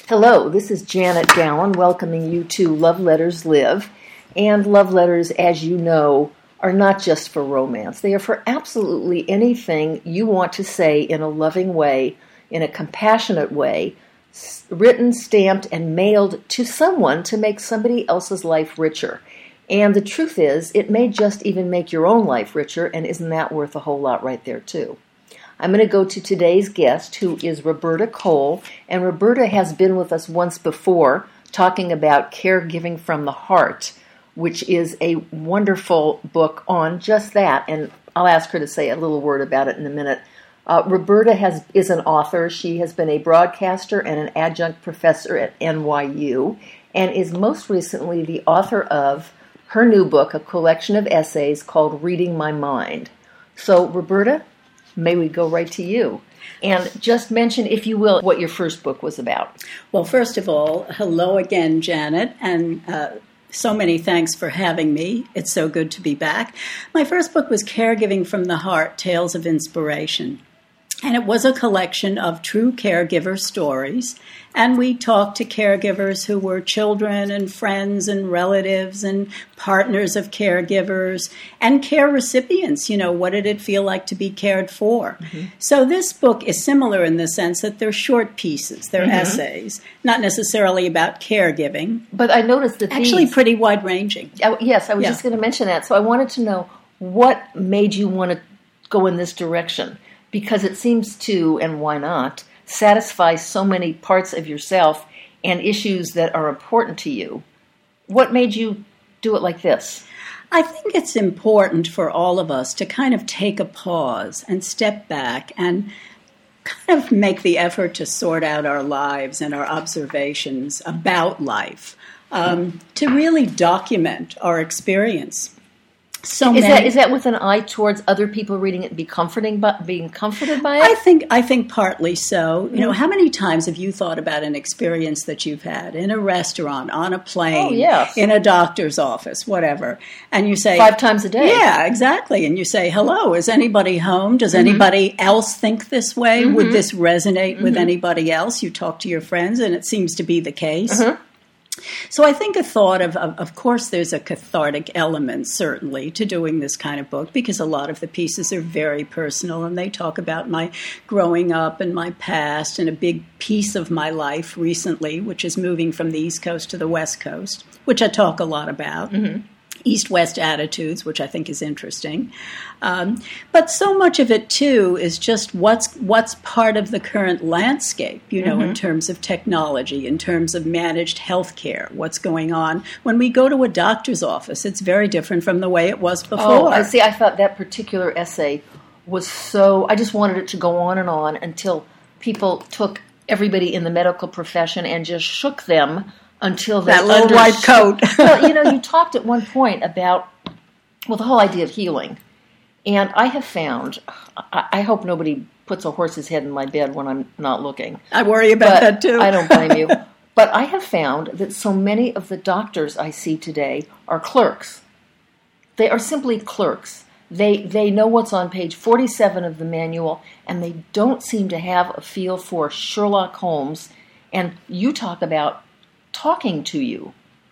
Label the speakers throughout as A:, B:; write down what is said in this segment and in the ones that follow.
A: Hello, this is Janet Gowan welcoming you to Love Letters Live. And love letters, as you know, are not just for romance. They are for absolutely anything you want to say in a loving way, in a compassionate way, written, stamped, and mailed to someone to make somebody else's life richer. And the truth is, it may just even make your own life richer, and isn't that worth a whole lot right there, too? I'm going to go to today's guest, who is Roberta Cole, and Roberta has been with us once before talking about Caregiving from the Heart, which is a wonderful book on just that, and I'll ask her to say a little word about it in a minute. Roberta is an author. She has been a broadcaster and an adjunct professor at NYU, and is most recently the author of her new book, a collection of essays called Reading My Mind. So, Roberta, may we go right to you. And just mention, if you will, what your first book was about.
B: Well, first of all, hello again, Janet, and so many thanks for having me. It's so good to be back. My first book was Caregiving from the Heart, Tales of Inspiration. And it was a collection of true caregiver stories. And we talked to caregivers who were children and friends and relatives and partners of caregivers and care recipients. You know, what did it feel like to be cared for? Mm-hmm. So this book is similar in the sense that they're short pieces. They're essays, not necessarily about caregiving.
A: But I noticed that
B: actually pretty wide-ranging.
A: Yes, I was just going to mention that. So I wanted to know what made you want to go in this direction, because it seems to, and why not, satisfy so many parts of yourself and issues that are important to you. What made you do it like this?
B: I think it's important for all of us to kind of take a pause and step back and kind of make the effort to sort out our lives and our observations about life, to really document our experience.
A: Is that with an eye towards other people reading it and being comforted by it?
B: I think partly so. You know, how many times have you thought about an experience that you've had in a restaurant, on a plane, in a doctor's office, whatever, and you say
A: 5 times a day?
B: Yeah, exactly. And you say, "Hello, is anybody home? Does anybody else think this way? Would this resonate with anybody else?" You talk to your friends, and it seems to be the case. So I think a thought of course, there's a cathartic element, certainly, to doing this kind of book, because a lot of the pieces are very personal, and they talk about my growing up and my past, and a big piece of my life recently, which is moving from the East Coast to the West Coast, which I talk a lot about. East-West attitudes, which I think is interesting. But so much of it, too, is just what's part of the current landscape, you know, in terms of technology, in terms of managed health care, what's going on. When we go to a doctor's office, it's very different from the way it was before.
A: Oh, I see. I thought that particular essay was so... I just wanted it to go on and on until people took everybody in the medical profession and just shook them until they
B: that little white coat.
A: Well, you know, you talked at one point about, the whole idea of healing. And I have found, I hope nobody puts a horse's head in my bed when I'm not looking.
B: I worry about that too.
A: I don't blame you. But I have found that so many of the doctors I see today are clerks. They are simply clerks. They know what's on page 47 of the manual, and they don't seem to have a feel for Sherlock Holmes. And you talk about talking to you.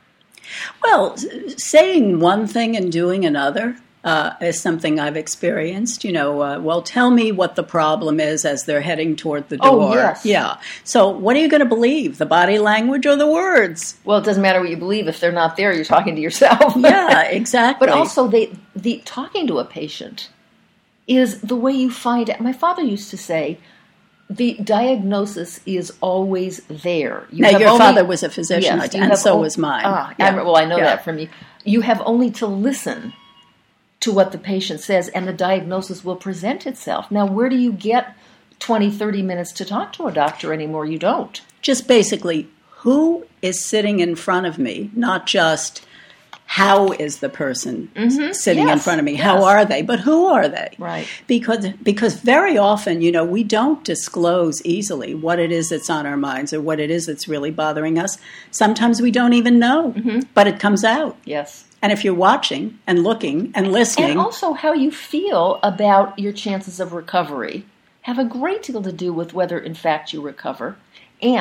B: Well, saying one thing and doing another is something I've experienced. You know, tell me what the problem is as they're heading toward the door.
A: Oh, yes.
B: Yeah. So what are you going to believe, the body language or the words?
A: Well, it doesn't matter what you believe. If they're not there, you're talking to yourself.
B: Yeah, exactly.
A: But also, the talking to a patient is the way you find out. My father used to say, the diagnosis is always there.
B: Your father was a physician, and so was mine.
A: I know that from you. You have only to listen to what the patient says, and the diagnosis will present itself. Now, where do you get 20, 30 minutes to talk to a doctor anymore? You don't.
B: Just basically, who is sitting in front of me, not just how is the person sitting in front of me? Yes. How are they? But who are they?
A: Right.
B: Because very often, you know, we don't disclose easily what it is that's on our minds or what it is that's really bothering us. Sometimes we don't even know, but it comes out.
A: Yes.
B: And if you're watching and looking and listening.
A: And also how you feel about your chances of recovery have a great deal to do with whether, in fact, you recover and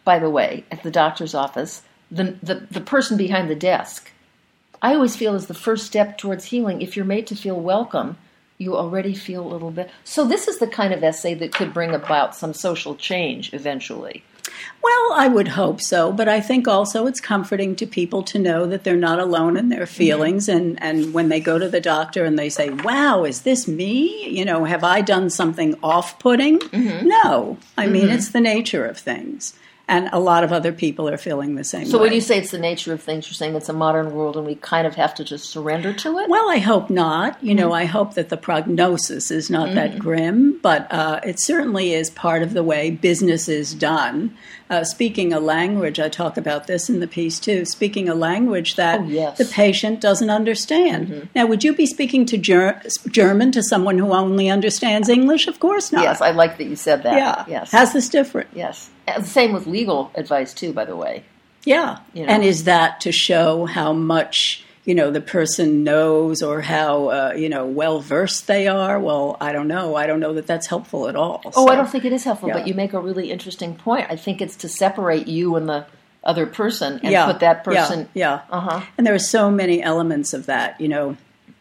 A: by the way, at the doctor's office, the person behind the desk, I always feel is the first step towards healing. If you're made to feel welcome, you already feel a little bit. So this is the kind of essay that could bring about some social change eventually.
B: Well, I would hope so, but I think also it's comforting to people to know that they're not alone in their feelings. And when they go to the doctor and they say, wow, is this me? You know, have I done something off-putting? No. I mean, it's the nature of things. And a lot of other people are feeling the same way.
A: So when you say it's the nature of things, you're saying it's a modern world and we kind of have to just surrender to it?
B: Well, I hope not. You know, I hope that the prognosis is not that grim, but it certainly is part of the way business is done. Speaking a language, I talk about this in the piece too, speaking a language that the patient doesn't understand. Now, would you be speaking to German to someone who only understands English? Of course not.
A: Yes, I like that you said that.
B: Yeah.
A: Yes.
B: How's this different?
A: Yes. Same with legal advice too, by the way.
B: Yeah.
A: You know.
B: And is that to show how much, you know, the person knows or how, you know, well-versed they are? Well, I don't know. I don't know that that's helpful at all.
A: Oh, I don't think it is helpful, but you make a really interesting point. I think it's to separate you and the other person and put that person...
B: And there are so many elements of that, you know.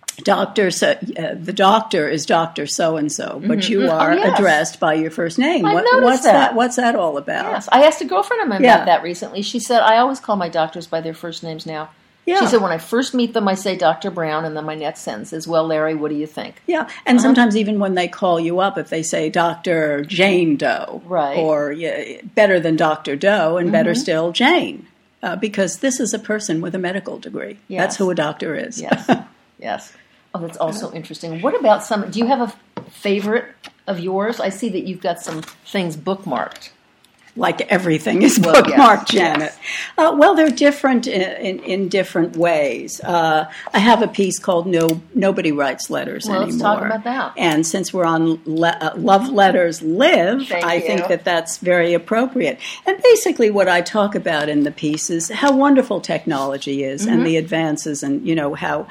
B: The doctor is Dr. So-and-so, but you are addressed by your first name. What's that? What's that all about?
A: Yes, I asked a girlfriend of mine about that recently. She said, I always call my doctors by their first names now. Yeah. She said, when I first meet them, I say Dr. Brown, and then my next sentence is, well, Larry, what do you think?
B: Yeah, and sometimes even when they call you up, if they say Dr. Jane Doe, or better than Dr. Doe, and better still, Jane, because this is a person with a medical degree. Yes. That's who a doctor is.
A: Yes, yes. Oh, that's also interesting. What about do you have a favorite of yours? I see that you've got some things bookmarked.
B: Like everything is bookmarked, Janet.
A: Yes.
B: Well, they're different in different ways. I have a piece called Nobody Writes Letters Anymore.
A: Let's talk about that.
B: And since we're on Love Letters Live, I think that that's very appropriate. And basically what I talk about in the piece is how wonderful technology is and the advances and, you know, how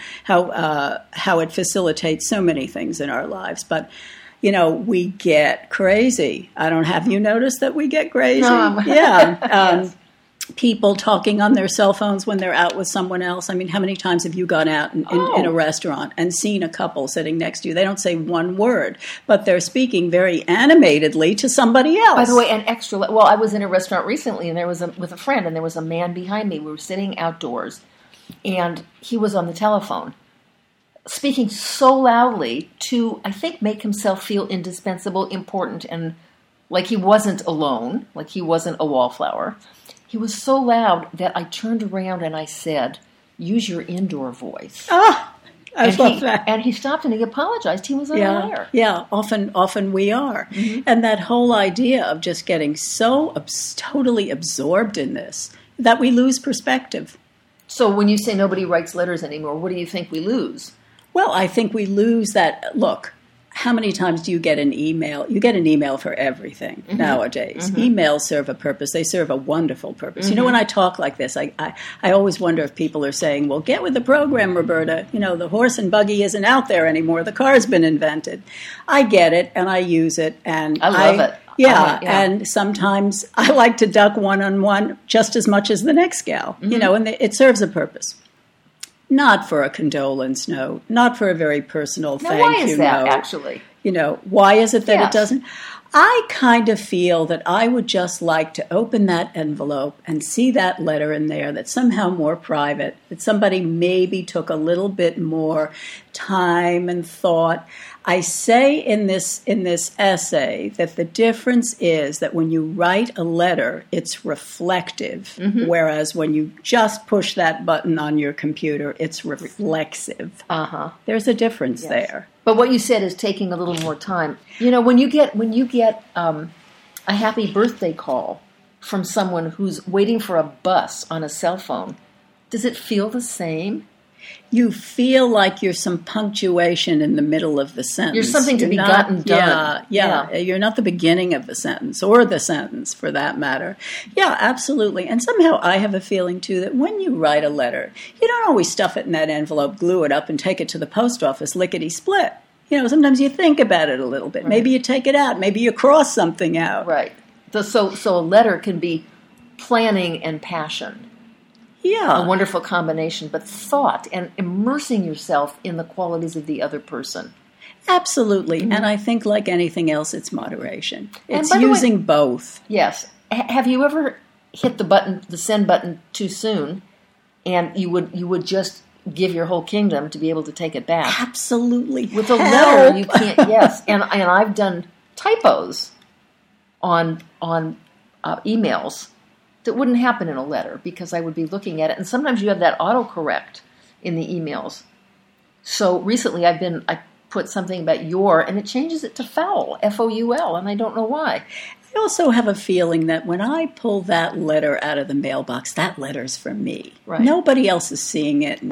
B: it facilitates so many things in our lives. But you know, we get crazy. Have you noticed that we get crazy?
A: No.
B: Yeah.
A: Yes.
B: People talking on their cell phones when they're out with someone else. I mean, how many times have you gone out in a restaurant and seen a couple sitting next to you? They don't say one word, but they're speaking very animatedly to somebody else.
A: By the way, I was in a restaurant recently and with a friend, and there was a man behind me. We were sitting outdoors, and he was on the telephone, speaking so loudly to, I think, make himself feel indispensable, important, and like he wasn't alone, like he wasn't a wallflower. He was so loud that I turned around and I said, use your indoor voice.
B: I love that.
A: And he stopped and he apologized. He was unaware.
B: Yeah, often we are. And that whole idea of just getting so totally absorbed in this that we lose perspective.
A: So when you say nobody writes letters anymore, what do you think we lose?
B: Well, I think we lose that. Look, how many times do you get an email? You get an email for everything nowadays. Emails serve a purpose. They serve a wonderful purpose. You know, when I talk like this, I always wonder if people are saying, well, get with the program, Roberta. You know, the horse and buggy isn't out there anymore. The car's been invented. I get it, and I use it. And
A: I love it.
B: Yeah, and sometimes I like to duck one-on-one just as much as the next gal. You know, and it serves a purpose. Not for a condolence note, not for a very personal thank you note.
A: Why is that, actually?
B: You know, why is it that it doesn't? I kind of feel that I would just like to open that envelope and see that letter in there that's somehow more private, that somebody maybe took a little bit more time and thought. I say in this essay that the difference is that when you write a letter, it's reflective, whereas when you just push that button on your computer, it's reflexive. There's a difference there.
A: But what you said is taking a little more time. You know, when you get a happy birthday call from someone who's waiting for a bus on a cell phone, does it feel the same?
B: You feel like you're some punctuation in the middle of the sentence.
A: You're something to be gotten done.
B: Yeah. You're not the beginning of the sentence, or the sentence for that matter. Yeah, absolutely. And somehow I have a feeling, too, that when you write a letter, you don't always stuff it in that envelope, glue it up, and take it to the post office lickety-split. You know, sometimes you think about it a little bit. Right. Maybe you take it out. Maybe you cross something out.
A: Right. So a letter can be planning and passion.
B: Yeah.
A: A wonderful combination, but thought and immersing yourself in the qualities of the other person.
B: Absolutely. And I think like anything else, it's moderation. It's
A: by the way-
B: using both.
A: Yes. Have you ever hit the send button too soon, and you would just give your whole kingdom to be able to take it back?
B: Absolutely.
A: With a letter, you can't. Yes, and I've done typos on emails that wouldn't happen in a letter because I would be looking at it, and sometimes you have that autocorrect in the emails. So recently, I put something about your, and it changes it to foul, Foul, and I don't know why.
B: I also have a feeling that when I pull that letter out of the mailbox, that letter's for me.
A: Right.
B: Nobody else is seeing it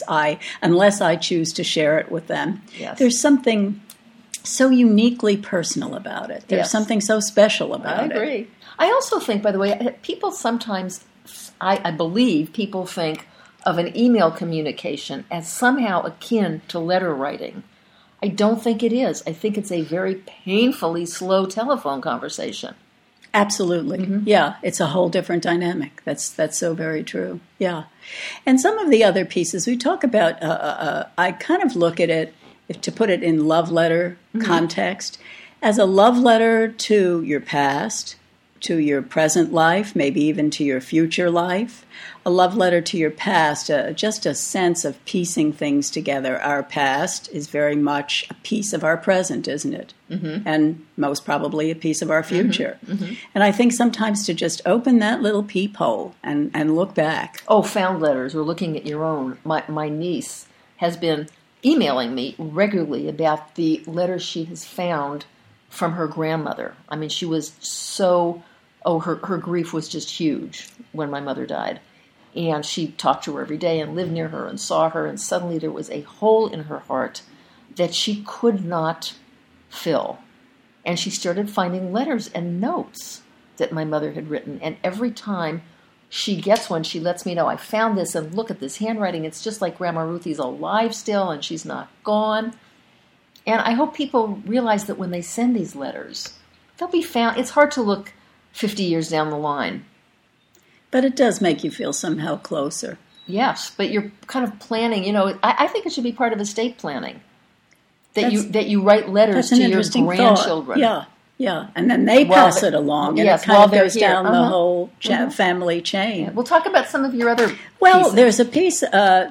B: unless I choose to share it with them.
A: Yes.
B: There's something so uniquely personal about it. There's
A: Yes.
B: something so special about it.
A: I agree. I also think, by the way, people sometimes, I believe people think of an email communication as somehow akin to letter writing. I don't think it is. I think it's a very painfully slow telephone conversation.
B: Absolutely. Yeah, it's a whole different dynamic. That's so very true. Yeah. And some of the other pieces we talk about, I kind of look at it, if to put it in love letter context, as a love letter to your past, to your present life, maybe even to your future life. A love letter to your past, just a sense of piecing things together. Our past is very much a piece of our present, isn't it? Mm-hmm. And most probably a piece of our future. Mm-hmm. And I think sometimes to just open that little peephole and look back.
A: Oh, found letters, or looking at your own. My niece has been emailing me regularly about the letters she has found from her grandmother. I mean, she was so... her grief was just huge when my mother died. And she talked to her every day and lived near her and saw her, and suddenly there was a hole in her heart that she could not fill. And she started finding letters and notes that my mother had written. And every time she gets one, she lets me know, I found this, and look at this handwriting. It's just like Grandma Ruthie's alive still, and she's not gone. And I hope people realize that when they send these letters, they'll be found. It's hard to look 50 years down the line.
B: But it does make you feel somehow closer.
A: Yes, but you're kind of planning, I think it should be part of estate planning. That you write letters to your grandchildren.
B: Thought. Yeah. And then they pass it along, and it kind of goes down the whole family chain.
A: Yeah. We'll talk about some of your other
B: pieces. There's a piece,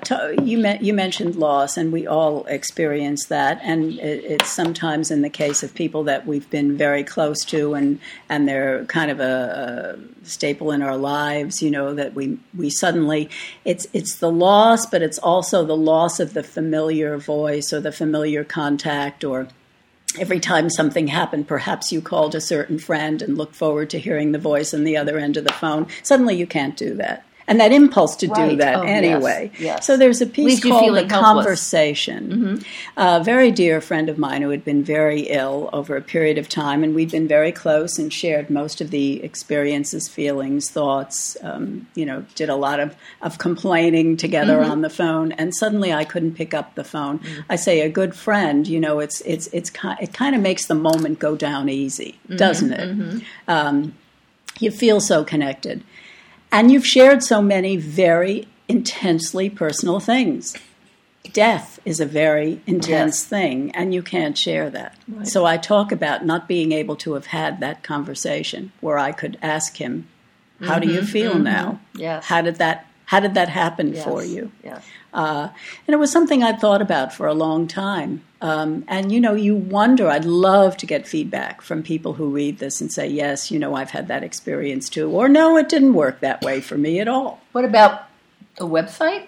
B: you mentioned loss, and we all experience that, and it's sometimes in the case of people that we've been very close to, and they're kind of a staple in our lives, that we suddenly, it's the loss, but it's also the loss of the familiar voice or the familiar contact, or every time something happened, perhaps you called a certain friend and looked forward to hearing the voice on the other end of the phone. Suddenly you can't do that. And that impulse to do that anyway.
A: Yes.
B: So there's a piece called The Conversation.
A: Mm-hmm.
B: A very dear friend of mine who had been very ill over a period of time, and we'd been very close and shared most of the experiences, feelings, thoughts, did a lot of complaining together on the phone, and suddenly I couldn't pick up the phone. Mm-hmm. I say a good friend, it kind of makes the moment go down easy, doesn't it? Mm-hmm. You feel so connected. And you've shared so many very intensely personal things. Death is a very intense thing, and you can't share that. Right. So I talk about not being able to have had that conversation where I could ask him, how do you feel now?
A: Yes.
B: How did that happen for you?
A: Yes.
B: And it was something I'd thought about for a long time. And, you wonder, I'd love to get feedback from people who read this and say, yes, I've had that experience too. Or, no, it didn't work that way for me at all.
A: What about a website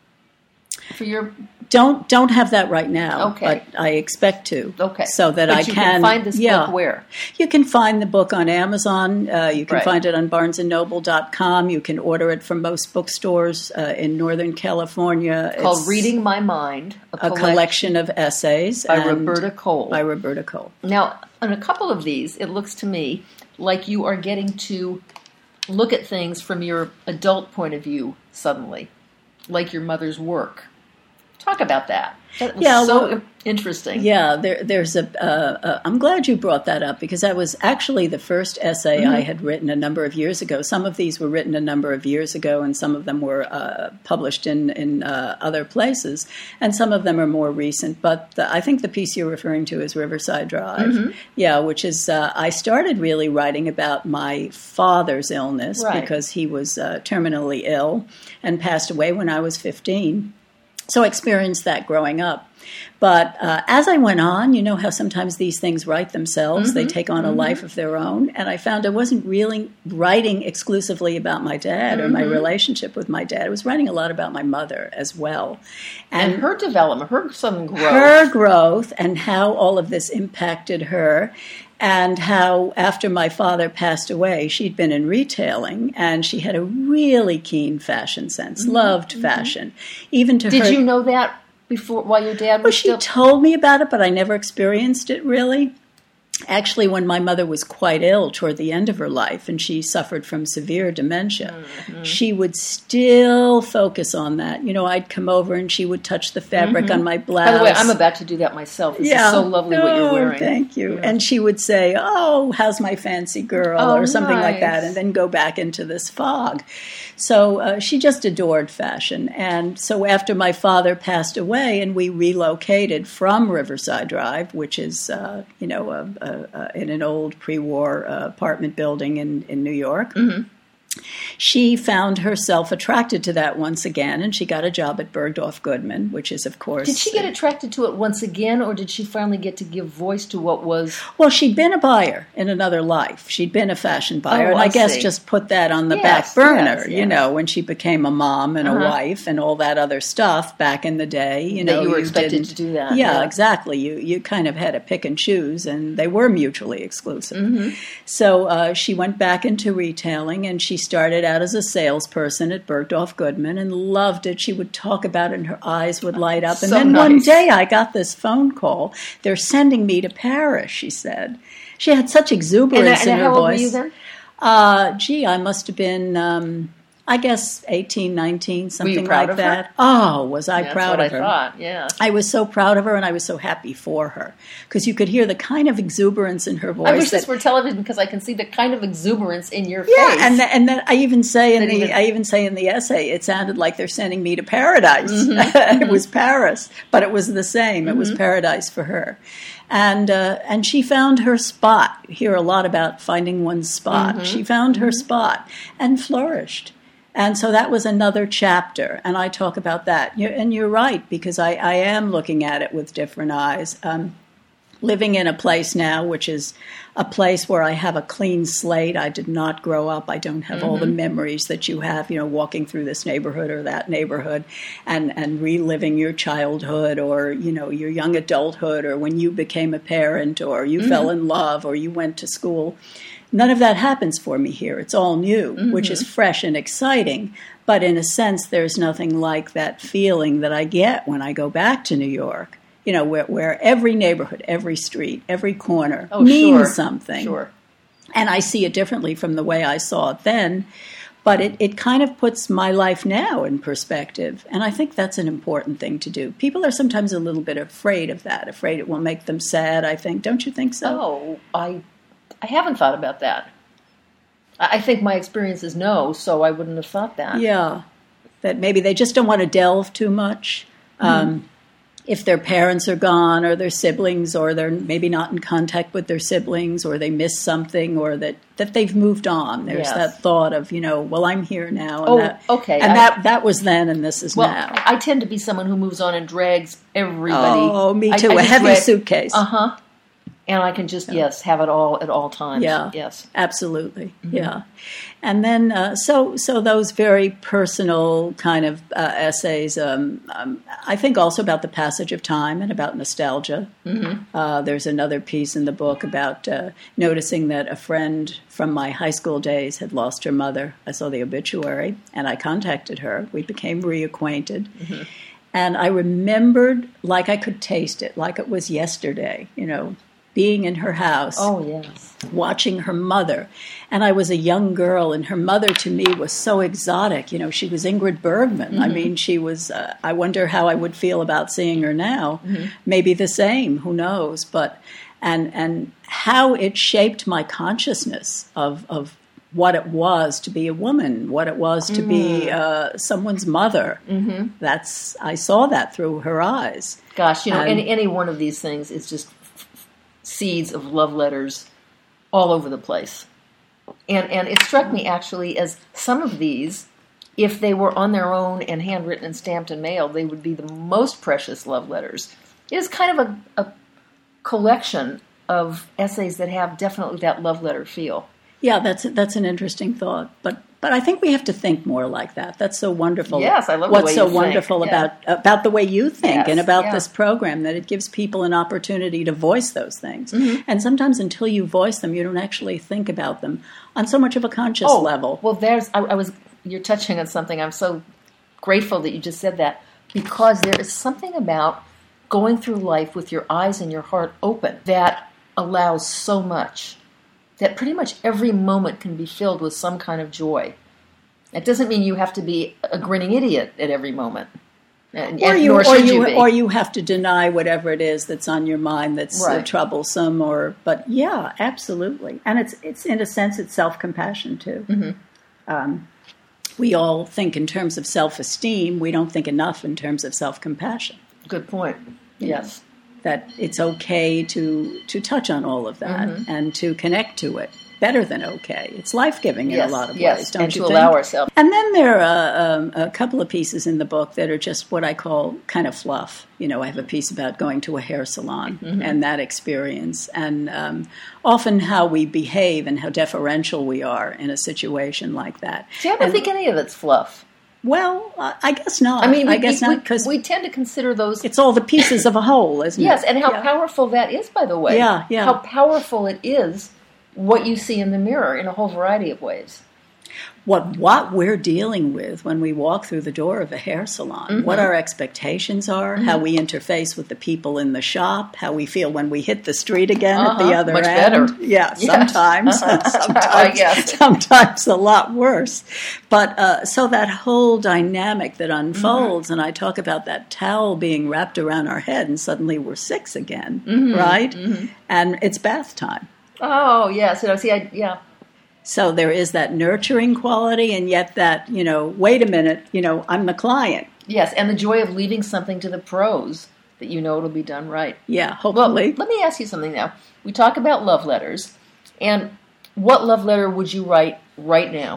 A: for your...
B: Don't have that right now,
A: okay.
B: But I expect to.
A: Okay.
B: So that
A: but
B: I
A: you can find this book where?
B: You can find the book on Amazon. You can find it on BarnesandNoble.com. You can order it from most bookstores in Northern California.
A: Called Reading My Mind,
B: a collection of essays.
A: By Roberta Cole.
B: By Roberta Cole.
A: Now, on a couple of these, it looks to me like you are getting to look at things from your adult point of view suddenly, like your mother's work. Talk about that. That was so interesting.
B: Yeah, there's I'm glad you brought that up because that was actually the first essay I had written a number of years ago. Some of these were written a number of years ago, and some of them were published in other places, and some of them are more recent. But I think the piece you're referring to is Riverside Drive. Yeah, which is I started really writing about my father's illness because he was terminally ill and passed away when I was 15. So I experienced that growing up. But as I went on, you know how sometimes these things write themselves. They take on a life of their own. And I found I wasn't really writing exclusively about my dad or my relationship with my dad. I was writing a lot about my mother as well.
A: And her development, her sudden growth.
B: Her growth and how all of this impacted her. And how after my father passed away, she'd been in retailing, and she had a really keen fashion sense, loved fashion. Even to her.
A: Did you know that before, while your dad was
B: still? Well, she told me about it, but I never experienced it really. Actually, when my mother was quite ill toward the end of her life and she suffered from severe dementia, she would still focus on that. You know, I'd come over and she would touch the fabric on my blouse.
A: By the way, I'm about to do that myself. This is so lovely what you're wearing.
B: Thank you. Yeah. And she would say, "Oh, how's my fancy girl?" or something like that, and then go back into this fog. So she just adored fashion. And so after my father passed away and we relocated from Riverside Drive, which is, in an old pre-war apartment building in New York, she found herself attracted to that once again, and she got a job at Bergdorf Goodman, which is, of course...
A: Did she get attracted to it once again, or did she finally get to give voice to what was...
B: Well, she'd been a buyer in another life. She'd been a fashion buyer, and I guess just put that on the back burner, you know, when she became a mom and a wife and all that other stuff back in the day. You know,
A: you were expected to do that.
B: Yeah, exactly. You kind of had to pick and choose, and they were mutually exclusive. So she went back into retailing, and she started out as a salesperson at Bergdorf Goodman and loved it. She would talk about it and her eyes would light up. And then one day I got this phone call. They're sending me to Paris, she said. She had such exuberance in her voice. And how old were you then? I must have been... I guess 18, 19, something like that. Oh, was I proud of her?
A: That's what I thought, yeah.
B: I was so proud of her, and I was so happy for her. Because you could hear the kind of exuberance in her voice.
A: I wish this were television, because I can see the kind of exuberance in your face.
B: Yeah, and then I even say in the essay, it sounded like they're sending me to paradise. It was Paris, but it was the same. It was paradise for her. And she found her spot. You hear a lot about finding one's spot. She found her spot and flourished. And so that was another chapter, and I talk about that. And you're right, because I am looking at it with different eyes. Living in a place now, which is a place where I have a clean slate. I did not grow up. I don't have all the memories that you have, you know, walking through this neighborhood or that neighborhood and reliving your childhood or, you know, your young adulthood or when you became a parent or you fell in love or you went to school. None of that happens for me here. It's all new, which is fresh and exciting. But in a sense, there's nothing like that feeling that I get when I go back to New York. You know, where every neighborhood, every street, every corner means something.
A: Sure.
B: And I see it differently from the way I saw it then. But it kind of puts my life now in perspective. And I think that's an important thing to do. People are sometimes a little bit afraid of that, afraid it will make them sad, I think. Don't you think so?
A: Oh, I haven't thought about that. I think my experience is no, so I wouldn't have thought that.
B: Yeah, that maybe they just don't want to delve too much. If their parents are gone or their siblings or they're maybe not in contact with their siblings or they miss something or that they've moved on. There's that thought of, you know, well, I'm here now. And
A: okay.
B: And that was then and this is now.
A: I tend to be someone who moves on and drags everybody.
B: Oh, me too. A heavy suitcase.
A: Uh-huh. And I can just, have it all at all times.
B: Yeah,
A: yes.
B: Absolutely, yeah. And then, so those very personal kind of essays, I think also about the passage of time and about nostalgia. There's another piece in the book about noticing that a friend from my high school days had lost her mother. I saw the obituary, and I contacted her. We became reacquainted. And I remembered like I could taste it, like it was yesterday, you know, being in her house.
A: Oh, yes.
B: Watching her mother. And I was a young girl, and her mother to me was so exotic. You know, she was Ingrid Bergman. Mm-hmm. I mean, she was, I wonder how I would feel about seeing her now. Mm-hmm. Maybe the same, who knows? But, and how it shaped my consciousness of what it was to be a woman, what it was to be someone's mother. Mm-hmm. I saw that through her eyes.
A: Gosh, you know, any one of these things is just seeds of love letters all over the place. And it struck me, actually, as some of these, if they were on their own and handwritten and stamped and mailed, they would be the most precious love letters. It is kind of a collection of essays that have definitely that love letter feel.
B: Yeah, that's an interesting thought. But I think we have to think more like that. That's so wonderful.
A: Yes, I love
B: what's
A: the way
B: so
A: you
B: wonderful
A: think.
B: about the way you think
A: Yes,
B: and about
A: yeah.
B: this program, that it gives people an opportunity to voice those things.
A: Mm-hmm.
B: And sometimes until you voice them, you don't actually think about them on so much of a conscious level.
A: Well, you're touching on something. I'm so grateful that you just said that, because there is something about going through life with your eyes and your heart open that allows so much. That pretty much every moment can be filled with some kind of joy. It doesn't mean you have to be a grinning idiot at every moment.
B: Or you have to deny whatever it is that's on your mind that's troublesome. But yeah, absolutely. And it's in a sense, it's self-compassion too. Mm-hmm. We all think in terms of self-esteem. We don't think enough in terms of self-compassion.
A: Good point. Yes.
B: That it's okay to touch on all of that and to connect to it. Better than okay. It's life-giving in a lot of ways, don't you think?
A: And to allow ourselves.
B: And then there are a couple of pieces in the book that are just what I call kind of fluff. You know, I have a piece about going to a hair salon and that experience, and often how we behave and how deferential we are in a situation like that.
A: See, I don't think any of it's fluff.
B: Well, I guess not.
A: I mean,
B: because
A: we tend to consider those.
B: It's all the pieces of a whole, isn't it?
A: Yes, and how powerful that is, by the way.
B: Yeah.
A: How powerful it is what you see in the mirror in a whole variety of ways.
B: What we're dealing with when we walk through the door of a hair salon, what our expectations are, how we interface with the people in the shop, how we feel when we hit the street again at the other
A: much
B: end.
A: Better.
B: Yeah, sometimes.
A: Yes.
B: Sometimes a lot worse. But so that whole dynamic that unfolds, and I talk about that towel being wrapped around our head and suddenly we're 6 again, right? Mm-hmm. And it's bath time.
A: Oh, yes.
B: So there is that nurturing quality, and yet that, wait a minute, I'm the client.
A: Yes, and the joy of leaving something to the pros that you know it'll be done right.
B: Yeah, hopefully.
A: Well, let me ask you something now. We talk about love letters, and what love letter would you write right now?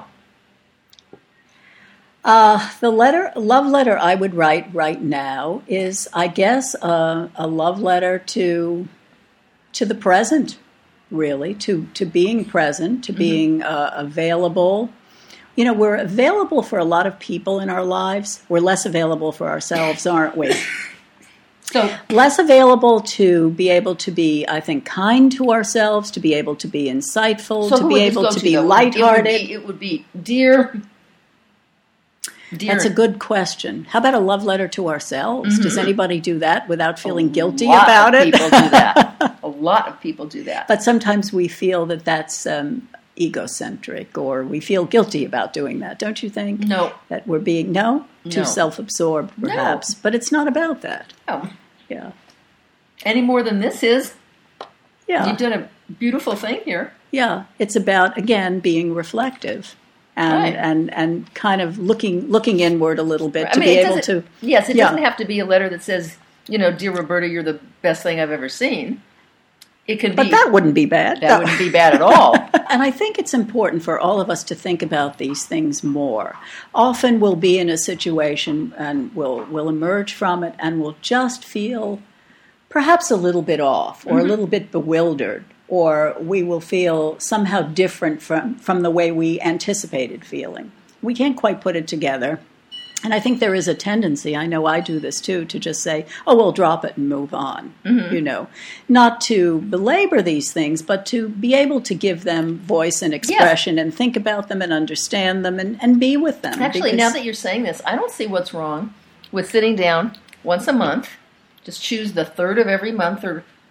B: The love letter I would write right now is, I guess, a love letter to the present. Really, to being present, to being available. We're available for a lot of people in our lives. We're less available for ourselves, aren't we? So less available to be able to be, I think, kind to ourselves, to be able to be insightful, to be able to be lighthearted.
A: It would be dear.
B: That's a good question. How about a love letter to ourselves? Mm-hmm. Does anybody do that without feeling guilty about it?
A: People do that. A lot of people do that.
B: But sometimes we feel that that's egocentric, or we feel guilty about doing that, don't you think?
A: No.
B: That we're being, too self-absorbed, perhaps. No. But it's not about that.
A: Oh.
B: Yeah.
A: Any more than this is.
B: Yeah.
A: You've done a beautiful thing here.
B: Yeah. It's about, again, being reflective. And kind of looking inward a little bit to be able to...
A: Yes, it doesn't have to be a letter that says, Dear Roberta, you're the best thing I've ever seen. It could be...
B: But that wouldn't be bad.
A: That wouldn't be bad at all.
B: And I think it's important for all of us to think about these things more. Often we'll be in a situation and we'll emerge from it and we'll just feel perhaps a little bit off or a little bit bewildered. Or we will feel somehow different from the way we anticipated feeling. We can't quite put it together. And I think there is a tendency, I know I do this too, to just say, we'll drop it and move on. Mm-hmm. Not to belabor these things, but to be able to give them voice and expression and think about them and understand them and be with them.
A: Actually, now that you're saying this, I don't see what's wrong with sitting down once a month, just choose the third of every month or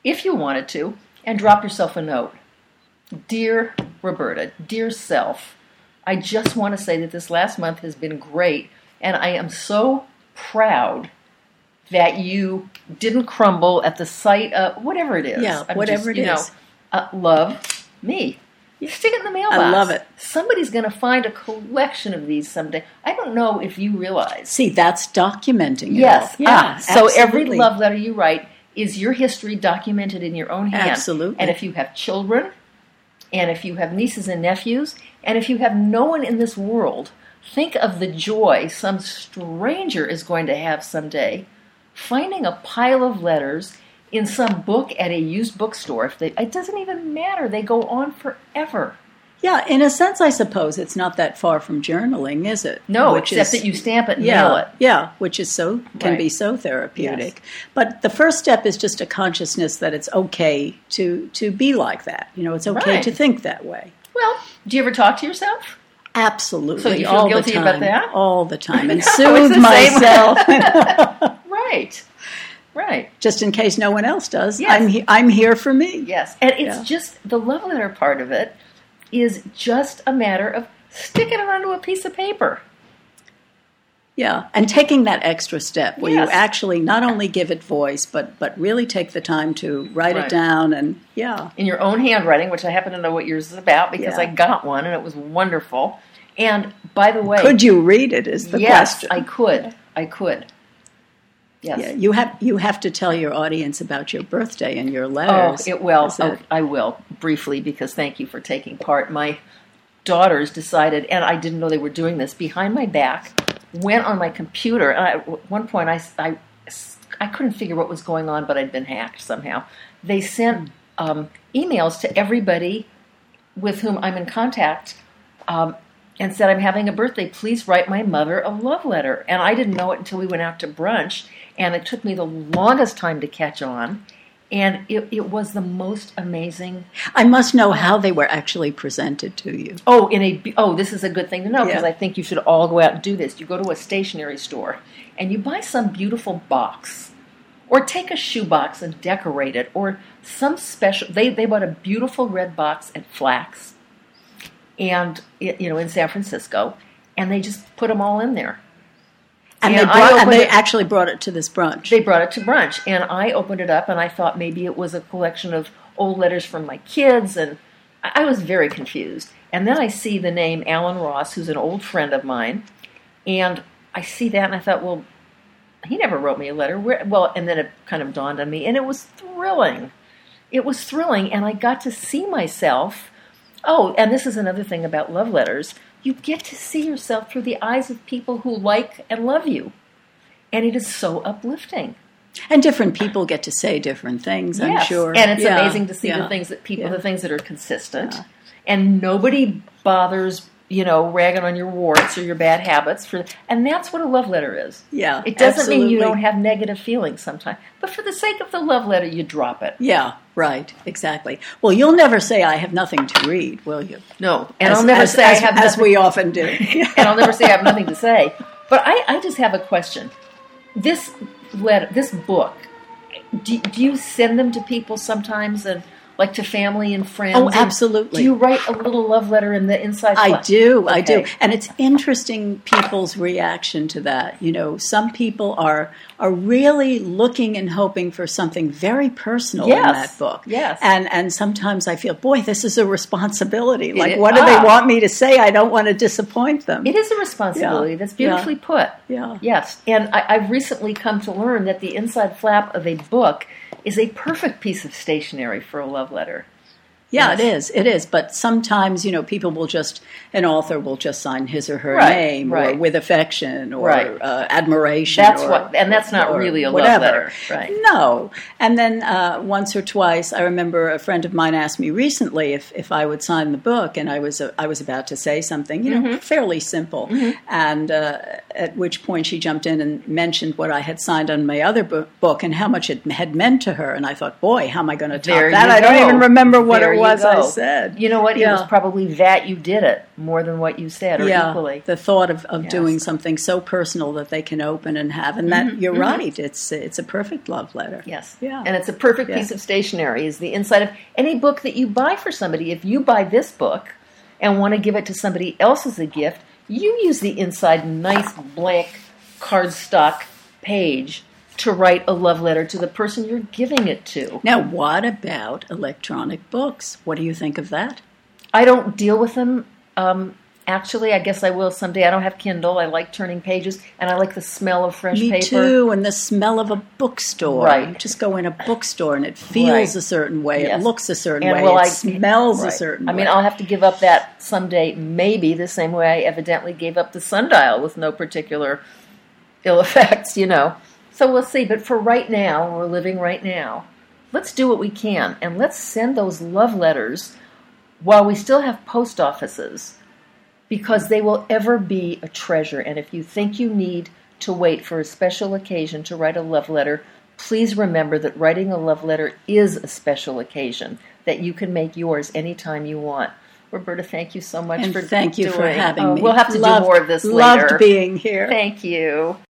A: if you wanted to, and drop yourself a note. Dear Roberta, dear self, I just want to say that this last month has been great, and I am so proud that you didn't crumble at the sight of whatever it is.
B: Yeah, whatever it is.
A: Love me. You stick it in the mailbox.
B: I love it.
A: Somebody's going to find a collection of these someday. I don't know if you realize.
B: See, that's documenting it
A: Yes.
B: all. Yeah,
A: so every
B: absolutely.
A: love letter you write is your history documented in your own hand.
B: Absolutely.
A: And if you have children, and if you have nieces and nephews, and if you have no one in this world, think of the joy some stranger is going to have someday finding a pile of letters in some book at a used bookstore. It doesn't even matter. They go on forever.
B: Yeah, in a sense, I suppose it's not that far from journaling, is it?
A: No, except that you stamp it and mail it.
B: Yeah, which is can
A: Right.
B: be so therapeutic.
A: Yes.
B: But the first step is just a consciousness that it's okay to be like that. It's okay
A: Right.
B: to think that way.
A: Well, do you ever talk to yourself?
B: Absolutely.
A: So you feel
B: all
A: guilty
B: the time,
A: about that?
B: all the time, and
A: No, it's
B: soothe
A: the same.
B: myself.
A: Right. Right.
B: Just in case no one else does.
A: Yes.
B: I'm here for me.
A: Yes. And it's
B: Yeah.
A: just the love letter part of it is just a matter of sticking it onto a piece of paper.
B: Yeah, and taking that extra step where
A: Yes.
B: you actually not only give it voice, but really take the time to write
A: Right.
B: it down and
A: In your own handwriting, which I happen to know what yours is about because
B: Yeah.
A: I got one and it was wonderful. And by the way,
B: Could you read it is the
A: yes,
B: question.
A: I could. Yes.
B: Yeah, you have to tell your audience about your birthday and your
A: Oh,
B: letters.
A: it will.
B: Is it-
A: I will briefly because thank you for taking part. My daughters decided, and I didn't know they were doing this, behind my back, went on my computer. And at one point, I couldn't figure what was going on, but I'd been hacked somehow. They sent emails to everybody with whom I'm in contact and said, I'm having a birthday. Please write my mother a love letter. And I didn't know it until we went out to brunch, and it took me the longest time to catch on. And it was the most amazing.
B: I must know how they were actually presented to you.
A: This is a good thing to know because
B: Yeah.
A: I think you should all go out and do this. You go to a stationery store and you buy some beautiful box, or take a shoe box and decorate it, or some special. They bought a beautiful red box at Flax, and in San Francisco, and they just put them all in there.
B: And
A: And
B: they actually brought it to this brunch.
A: They brought it to brunch, and I opened it up, and I thought maybe it was a collection of old letters from my kids, and I was very confused. And then I see the name Alan Ross, who's an old friend of mine, and I see that, and I thought, well, he never wrote me a letter. And then it kind of dawned on me, and it was thrilling. It was thrilling, and I got to see myself. Oh, and this is another thing about love letters. You get to see yourself through the eyes of people who like and love you. And it is so uplifting.
B: And different people get to say different things, I'm
A: Yes.
B: sure.
A: And it's
B: Yeah,
A: amazing to see
B: yeah,
A: the things that
B: yeah.
A: the things that are consistent.
B: Yeah.
A: And nobody bothers, ragging on your warts or your bad habits. And that's what a love letter is.
B: Yeah,
A: It doesn't mean you
B: absolutely.
A: don't have negative feelings sometimes. But for the sake of the love letter, you drop it.
B: Yeah, right, exactly. Well, you'll never say I have nothing to read, will you?
A: No. And I'll never say I have
B: as
A: nothing.
B: we often do.
A: And I'll never say I have nothing to say. But I just have a question. This book, do you send them to people sometimes, and like to family and friends?
B: Oh,
A: And
B: absolutely.
A: do you write a little love letter in the inside?
B: I do.
A: Okay.
B: And it's interesting people's reaction to that. Some people are really looking and hoping for something very personal in
A: Yes.
B: that book.
A: Yes.
B: And sometimes I feel, boy, this is a responsibility. Like,
A: is.
B: what do they want me to say? I don't want to disappoint them.
A: It is a responsibility.
B: Yeah.
A: That's beautifully put.
B: Yeah.
A: Yes. And I've recently come to learn that the inside flap of a book is a perfect piece of stationery for a love letter.
B: Yeah,
A: Yes.
B: it is. But sometimes, people an author will just sign his or her
A: Right,
B: name, or
A: right.
B: with affection, or
A: Right.
B: Admiration.
A: That's not
B: or
A: really a love
B: whatever.
A: letter. Right.
B: No. And then once or twice, I remember a friend of mine asked me recently if I would sign the book, and I was about to say something, fairly simple, and at which point she jumped in and mentioned what I had signed on my other book and how much it had meant to her, and I thought, boy, how am I going to top
A: There
B: that?
A: you
B: I don't
A: go.
B: even remember what
A: There
B: it was
A: you go.
B: I said.
A: You know what? It was probably that you did it more than what you said, or equally.
B: The thought of doing something so personal that they can open and have. And that you're right. It's a perfect love letter.
A: Yes.
B: Yeah.
A: And it's a perfect piece of stationery is the inside of any book that you buy for somebody. If you buy this book and want to give it to somebody else as a gift, you use the inside nice blank cardstock page to write a love letter to the person you're giving it to.
B: Now, what about electronic books? What do you think of that?
A: I don't deal with them. Actually, I guess I will someday. I don't have Kindle. I like turning pages, and I like the smell of fresh paper.
B: Me too, and the smell of a bookstore.
A: Right.
B: You just go in a bookstore, and it feels a certain way.
A: Yes.
B: It looks a certain
A: and
B: way. It smells a certain way.
A: I mean, I'll have to give up that someday, maybe the same way I evidently gave up the sundial with no particular ill effects, you know. So we'll see. But for right now, we're living right now, let's do what we can. And let's send those love letters while we still have post offices, because they will ever be a treasure. And if you think you need to wait for a special occasion to write a love letter, please remember that writing a love letter is a special occasion that you can make yours anytime you want. Roberta, thank you so much
B: and
A: for
B: thank you for having me.
A: We'll have to do more of this later.
B: Loved being here.
A: Thank you.